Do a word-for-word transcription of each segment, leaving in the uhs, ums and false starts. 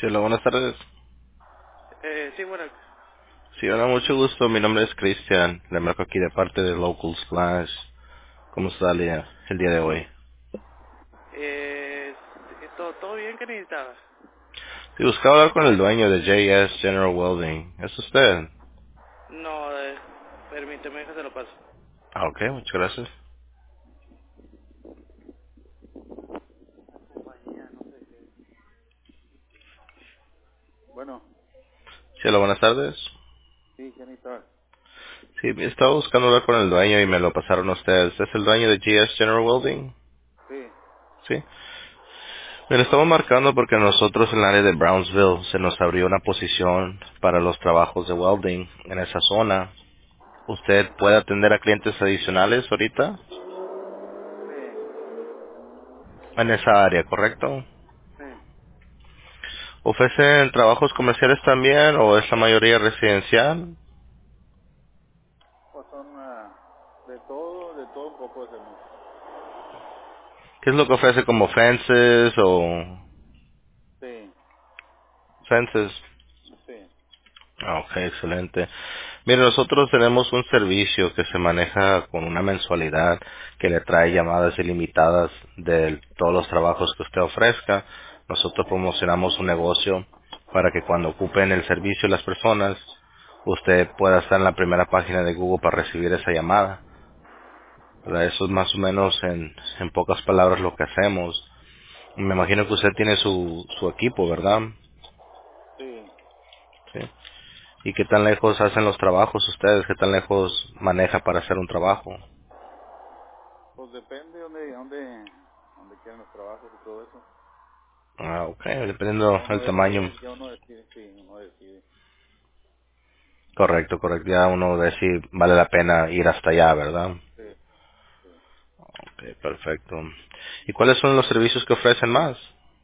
Sí, hola, buenas tardes. Eh, sí, bueno, Sí, hola, mucho gusto. Mi nombre es Cristian. Le marco aquí de parte de Local Splash. ¿Cómo está el día, el día de hoy? eh, sí, todo, todo bien que necesitabas. Sí, buscaba hablar con el dueño de J S General Welding. ¿Es usted? No, eh, permíteme que se lo paso. Ah, ok, muchas gracias. Bueno, Sí, hola, buenas tardes. sí, ¿qué necesitabas? Sí, estaba buscando hablar con el dueño y me lo pasaron a ustedes. ¿Es el dueño de J S General Welding? Sí, Sí. Me lo estamos marcando porque nosotros en el área de Brownsville se nos abrió una posición para los trabajos de welding en esa zona. ¿Usted puede atender a clientes adicionales ahorita? sí, En esa área, ¿correcto? sí. ¿Ofrecen trabajos comerciales también o es la mayoría residencial? Pues son ah, de todo, de todo un poco hacemos. ¿Qué es lo que ofrece como fences o Sí, fences? sí, Ah, ok, excelente. Mire, nosotros tenemos un servicio que se maneja con una mensualidad que le trae llamadas ilimitadas de todos los trabajos que usted ofrezca. Nosotros promocionamos un negocio para que cuando ocupen el servicio las personas, usted pueda estar en la primera página de Google para recibir esa llamada. ¿Verdad? Eso es más o menos en, en pocas palabras lo que hacemos. Me imagino que usted tiene su, su equipo, ¿verdad? sí. Sí. ¿Y qué tan lejos hacen los trabajos ustedes? ¿Qué tan lejos maneja para hacer un trabajo? Pues depende de dónde, dónde, dónde quieran los trabajos y todo eso. Ah, ok, dependiendo Ya uno del tamaño. decide, ya uno decide, sí, uno decide. Correcto, correcto. Ya uno ve si vale la pena ir hasta allá, ¿verdad? Sí, sí. Ok, perfecto. ¿Y cuáles son los servicios que ofrecen más?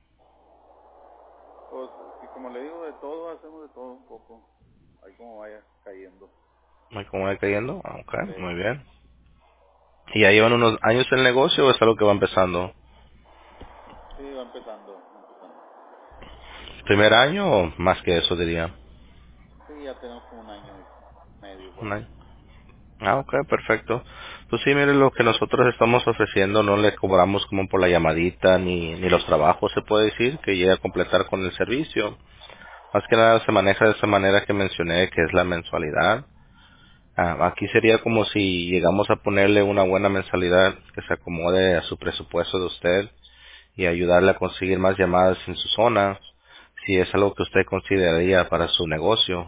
Pues, y como le digo, de todo, hacemos de todo un poco. Ahí como vaya cayendo. ¿Ay, ¿Cómo va cayendo? Ah, ok, Sí, muy bien. ¿Y ya llevan unos años en el negocio o es algo que va empezando? sí, va empezando, va empezando. ¿Primer año o más que eso diría? Sí, ya tenemos como un año y medio por Un ahí. año. Ah, ok, perfecto. Pues sí, mire, lo que nosotros estamos ofreciendo no le cobramos como por la llamadita ni, ni los trabajos, se puede decir, que llegue a completar con el servicio. Más que nada se maneja de esa manera que mencioné, que es la mensualidad. Ah, aquí sería como si llegamos a ponerle una buena mensualidad que se acomode a su presupuesto de usted y ayudarle a conseguir más llamadas en su zona, si es algo que usted consideraría para su negocio.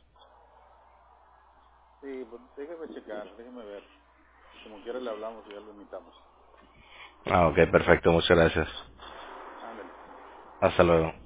Sí, pues déjeme checar, déjeme ver. Como quiera le hablamos y ya lo invitamos. Ah, ok, perfecto, muchas gracias. Ándale. Hasta luego.